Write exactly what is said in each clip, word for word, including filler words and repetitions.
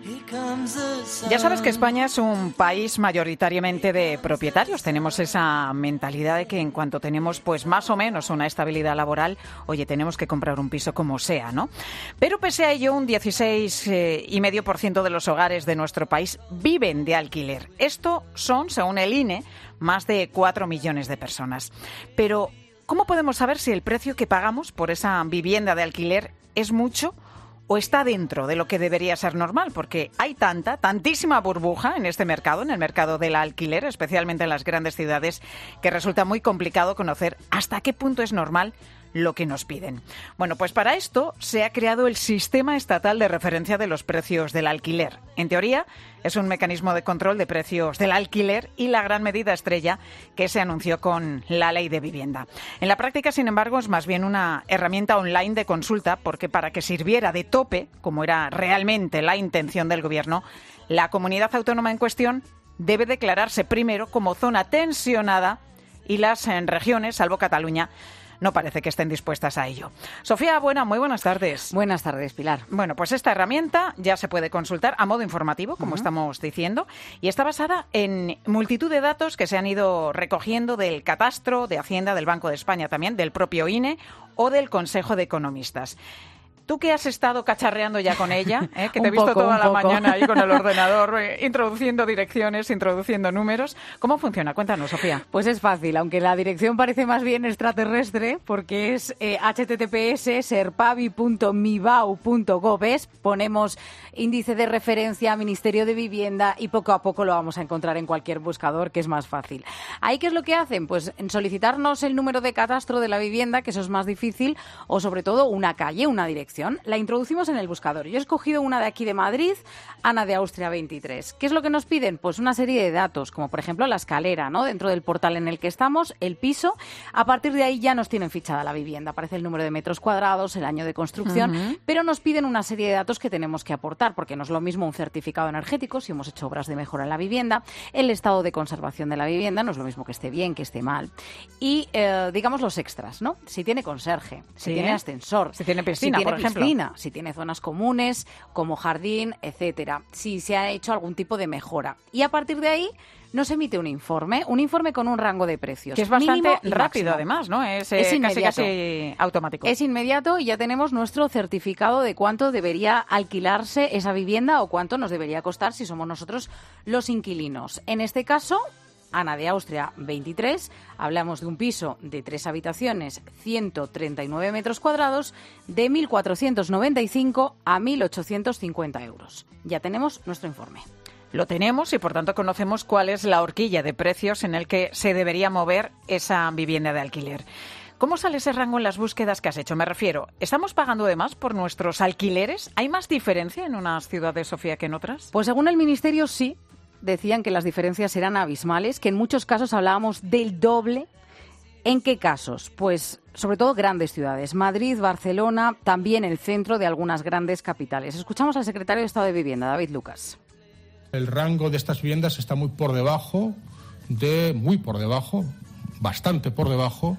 Ya sabes que España es un país mayoritariamente de propietarios. Tenemos esa mentalidad de que en cuanto tenemos pues más o menos una estabilidad laboral, oye, tenemos que comprar un piso como sea, ¿no? Pero pese a ello, un dieciséis coma cinco por ciento de los hogares de nuestro país viven de alquiler. Esto son, según el I N E, más de cuatro millones de personas. Pero, ¿cómo podemos saber si el precio que pagamos por esa vivienda de alquiler es mucho o está dentro de lo que debería ser normal? Porque hay tanta, tantísima burbuja en este mercado, en el mercado del alquiler, especialmente en las grandes ciudades, que resulta muy complicado conocer hasta qué punto es normal lo que nos piden. Bueno, pues para esto se ha creado el Sistema Estatal de Referencia de los Precios del Alquiler. En teoría, es un mecanismo de control de precios del alquiler y la gran medida estrella que se anunció con la Ley de Vivienda. En la práctica, sin embargo, es más bien una herramienta online de consulta, porque para que sirviera de tope, como era realmente la intención del Gobierno, la comunidad autónoma en cuestión debe declararse primero como zona tensionada y las en regiones, salvo Cataluña, no parece que estén dispuestas a ello. Sofía Buena, muy buenas tardes. Buenas tardes, Pilar. Bueno, pues esta herramienta ya se puede consultar a modo informativo, como uh-huh. estamos diciendo, y está basada en multitud de datos que se han ido recogiendo del Catastro, de Hacienda, del Banco de España también, del propio I N E o del Consejo de Economistas. Tú que has estado cacharreando ya con ella, ¿eh? que te he visto poco, toda la poco. mañana ahí con el ordenador, eh, introduciendo direcciones, introduciendo números. ¿Cómo funciona? Cuéntanos, Sofía. Pues es fácil, aunque la dirección parece más bien extraterrestre, porque es eh, hache te te pe ese serpavi punto mibau punto gov. Ponemos índice de referencia, Ministerio de Vivienda, y poco a poco lo vamos a encontrar en cualquier buscador, que es más fácil. ¿Ahí qué es lo que hacen? Pues en solicitarnos el número de catastro de la vivienda, que eso es más difícil, o sobre todo una calle, una dirección. La introducimos en el buscador. Yo he escogido una de aquí de Madrid, Ana de Austria veintitrés. ¿Qué es lo que nos piden? Pues una serie de datos, como por ejemplo la escalera, ¿no? Dentro del portal en el que estamos, el piso. A partir de ahí ya nos tienen fichada la vivienda. Aparece el número de metros cuadrados, el año de construcción, uh-huh. pero nos piden una serie de datos que tenemos que aportar, porque no es lo mismo un certificado energético, si hemos hecho obras de mejora en la vivienda, el estado de conservación de la vivienda, no es lo mismo que esté bien, que esté mal. Y, eh, digamos, los extras, ¿no? Si tiene conserje, si sí. tiene ascensor, si tiene piscina, si tiene por ejemplo. Piscina, si tiene zonas comunes, como jardín, etcétera. Si se ha hecho algún tipo de mejora. Y a partir de ahí nos emite un informe, un informe con un rango de precios. Que es bastante rápido, máximo. Además, ¿no? Es, eh, es casi, casi automático. Es inmediato y ya tenemos nuestro certificado de cuánto debería alquilarse esa vivienda o cuánto nos debería costar si somos nosotros los inquilinos. En este caso, Ana de Austria veintitrés, hablamos de un piso de tres habitaciones, ciento treinta y nueve metros cuadrados, de mil cuatrocientos noventa y cinco a mil ochocientos cincuenta euros. Ya tenemos nuestro informe. Lo tenemos y, por tanto, conocemos cuál es la horquilla de precios en el que se debería mover esa vivienda de alquiler. ¿Cómo sale ese rango en las búsquedas que has hecho? Me refiero, ¿estamos pagando de más por nuestros alquileres? ¿Hay más diferencia en unas ciudades, Sofía, que en otras? Pues según el Ministerio, sí. Decían que las diferencias eran abismales, que en muchos casos hablábamos del doble. ¿En qué casos? Pues sobre todo grandes ciudades, Madrid, Barcelona, también el centro de algunas grandes capitales. Escuchamos al secretario de Estado de Vivienda, David Lucas. El rango de estas viviendas está muy por debajo de, muy por debajo, bastante por debajo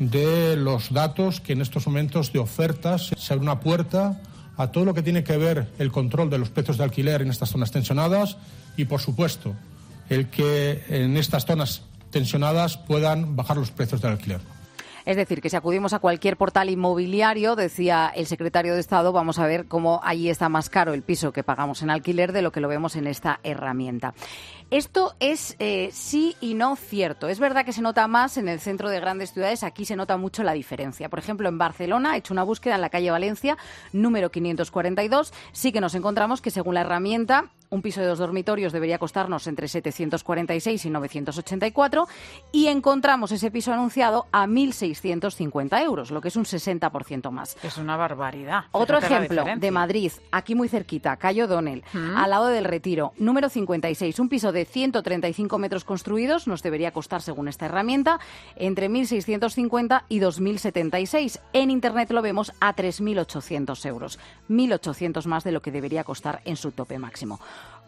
de los datos que en estos momentos de ofertas se abre una puerta a todo lo que tiene que ver el control de los precios de alquiler en estas zonas tensionadas y, por supuesto, el que en estas zonas tensionadas puedan bajar los precios del alquiler. Es decir, que si acudimos a cualquier portal inmobiliario, decía el secretario de Estado, vamos a ver cómo allí está más caro el piso que pagamos en alquiler de lo que lo vemos en esta herramienta. Esto es eh, sí y no cierto. Es verdad que se nota más en el centro de grandes ciudades, aquí se nota mucho la diferencia. Por ejemplo, en Barcelona, he hecho una búsqueda en la calle Valencia, número quinientos cuarenta y dos, sí que nos encontramos que según la herramienta, un piso de dos dormitorios debería costarnos entre setecientos cuarenta y seis y novecientos ochenta y cuatro y encontramos ese piso anunciado a mil seiscientos cincuenta euros, lo que es un sesenta por ciento más. Es una barbaridad. Otro ejemplo de Madrid, aquí muy cerquita, calle O'Donnell, ¿Mm? al lado del Retiro, número cincuenta y seis, un piso de ciento treinta y cinco metros construidos nos debería costar, según esta herramienta, entre mil seiscientos cincuenta y dos mil setenta y seis. En Internet lo vemos a tres mil ochocientos euros, mil ochocientos más de lo que debería costar en su tope máximo.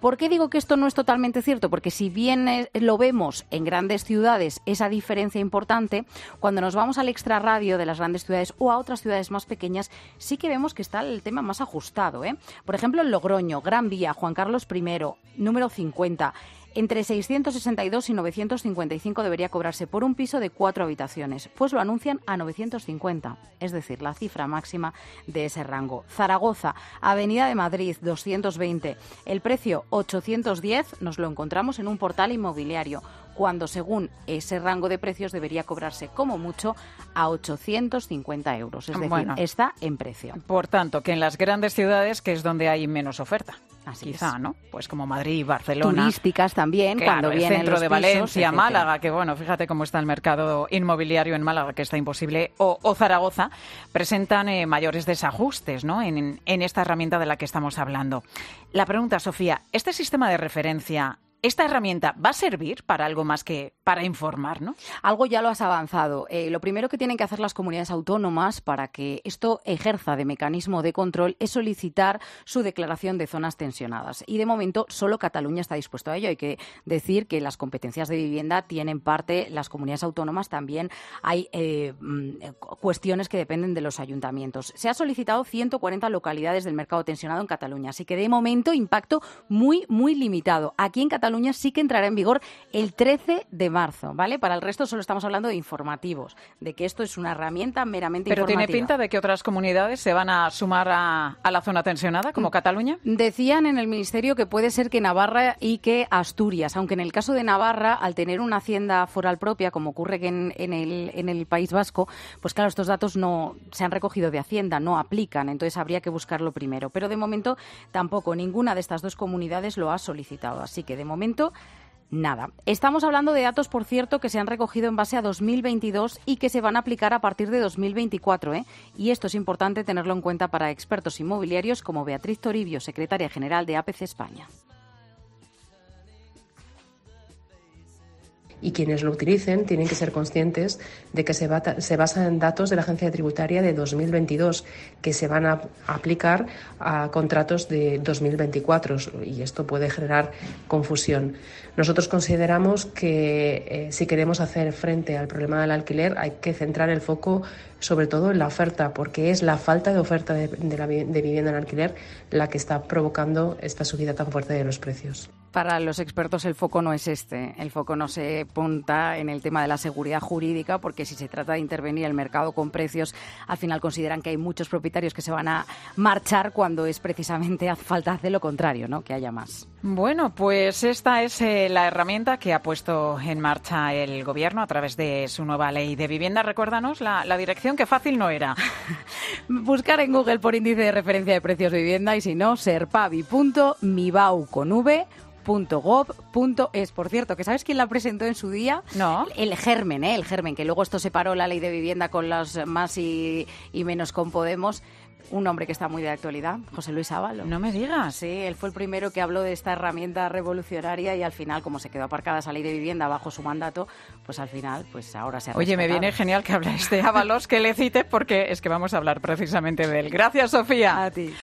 ¿Por qué digo que esto no es totalmente cierto? Porque si bien eh, lo vemos en grandes ciudades, esa diferencia importante, cuando nos vamos al extrarradio de las grandes ciudades o a otras ciudades más pequeñas, sí que vemos que está el tema más ajustado, ¿eh? Por ejemplo, en Logroño, Gran Vía, Juan Carlos primero, número cincuenta. Entre seiscientos sesenta y dos y novecientos cincuenta y cinco debería cobrarse por un piso de cuatro habitaciones, pues lo anuncian a novecientos cincuenta, es decir, la cifra máxima de ese rango. Zaragoza, Avenida de Madrid, doscientos veinte. El precio ochocientos diez nos lo encontramos en un portal inmobiliario, cuando según ese rango de precios debería cobrarse como mucho a ochocientos cincuenta euros. Es decir, bueno, está en precio. Por tanto, que en las grandes ciudades, que es donde hay menos oferta. Así Quizá, es. ¿no? Pues como Madrid, Barcelona. Turísticas también, claro, cuando el vienen centro los de pisos, Valencia, etcétera. Málaga, que bueno, fíjate cómo está el mercado inmobiliario en Málaga, que está imposible, o, o Zaragoza, presentan eh, mayores desajustes, ¿no? En, en esta herramienta de la que estamos hablando. La pregunta, Sofía, ¿este sistema de referencia, esta herramienta va a servir para algo más que para informar, ¿no? Algo ya lo has avanzado. Eh, lo primero que tienen que hacer las comunidades autónomas para que esto ejerza de mecanismo de control es solicitar su declaración de zonas tensionadas. Y de momento solo Cataluña está dispuesto a ello. Hay que decir que las competencias de vivienda tienen parte las comunidades autónomas. También hay eh, cuestiones que dependen de los ayuntamientos. Se ha solicitado ciento cuarenta localidades del mercado tensionado en Cataluña. Así que de momento impacto muy, muy limitado. Aquí en Cataluña sí que entrará en vigor el trece de marzo, ¿vale? Para el resto solo estamos hablando de informativos, de que esto es una herramienta meramente Pero informativa. ¿tiene pinta de que otras comunidades se van a sumar a, a la zona tensionada, como Cataluña? Decían en el Ministerio que puede ser que Navarra y que Asturias, aunque en el caso de Navarra, al tener una hacienda foral propia, como ocurre en, en, el, en el País Vasco, pues claro, estos datos no se han recogido de Hacienda, no aplican, entonces habría que buscarlo primero. Pero de momento tampoco ninguna de estas dos comunidades lo ha solicitado, así que de momento nada. Estamos hablando de datos, por cierto, que se han recogido en base a dos mil veintidós y que se van a aplicar a partir de dos mil veinticuatro, ¿eh? Y esto es importante tenerlo en cuenta para expertos inmobiliarios como Beatriz Toribio, secretaria general de A P C España. Y quienes lo utilicen tienen que ser conscientes de que se, bata, se basa en datos de la Agencia Tributaria de dos mil veintidós, que se van a aplicar a contratos de dos mil veinticuatro, y esto puede generar confusión. Nosotros consideramos que eh, si queremos hacer frente al problema del alquiler hay que centrar el foco sobre todo en la oferta, porque es la falta de oferta de, de, la, de vivienda en alquiler la que está provocando esta subida tan fuerte de los precios. Para los expertos el foco no es este, el foco no se apunta en el tema de la seguridad jurídica, porque si se trata de intervenir el mercado con precios, al final consideran que hay muchos propietarios que se van a marchar cuando es precisamente a falta de lo contrario, ¿no? Que haya más. Bueno, pues esta es eh, la herramienta que ha puesto en marcha el Gobierno a través de su nueva ley de vivienda. Recuérdanos la, la dirección, que fácil no era. Buscar en Google por índice de referencia de precios de vivienda y si no, serpavi punto mibau con v punto gob punto es. Por cierto, ¿que sabes quién la presentó en su día? No. El Germen, ¿eh? El Germen, que luego esto separó la ley de vivienda con los más y, y menos con Podemos. Un hombre que está muy de actualidad, José Luis Ábalos. No me digas. Sí, él fue el primero que habló de esta herramienta revolucionaria y al final, como se quedó aparcada esa ley de vivienda bajo su mandato, pues al final, pues ahora se ha Oye, me viene genial que habláis de Ábalos, que le cite, porque es que vamos a hablar precisamente de él. Gracias, Sofía. A ti.